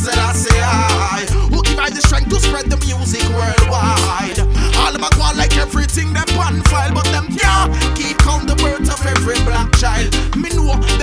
Selassie I, who give I the strength to spread the music worldwide. All of them go like everything them on file, but them can't keep count the birth of every black child. Me know